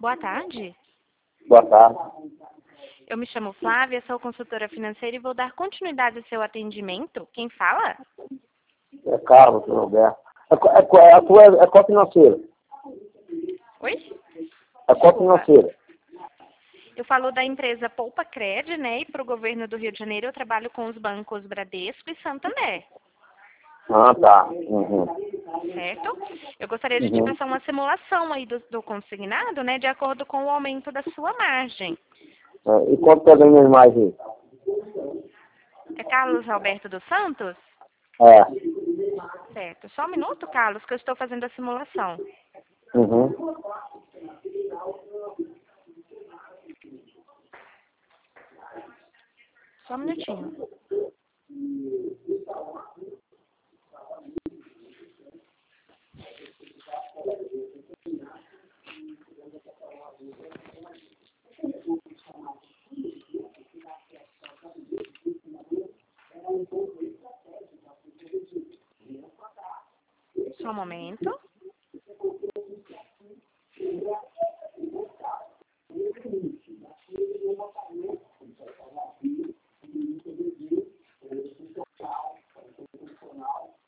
Boa tarde. Boa tarde. Eu me chamo Flávia, sou consultora financeira e vou dar continuidade ao seu atendimento. Quem fala? É Carlos, Roberto. É qual financeira? Oi? É qual financeira? Eu falo da empresa Poupa Cred, né? E para o governo do Rio de Janeiro eu trabalho com os bancos Bradesco e Santander. Ah, tá. Uhum. Certo? Eu gostaria de te passar uma simulação aí do consignado, né? De acordo com o aumento da sua margem. E quanto tá ganhando mais aí? É Carlos Alberto dos Santos? É. Certo. Só um minuto, Carlos, que eu estou fazendo a simulação. Uhum. Só um minutinho. Só um momento.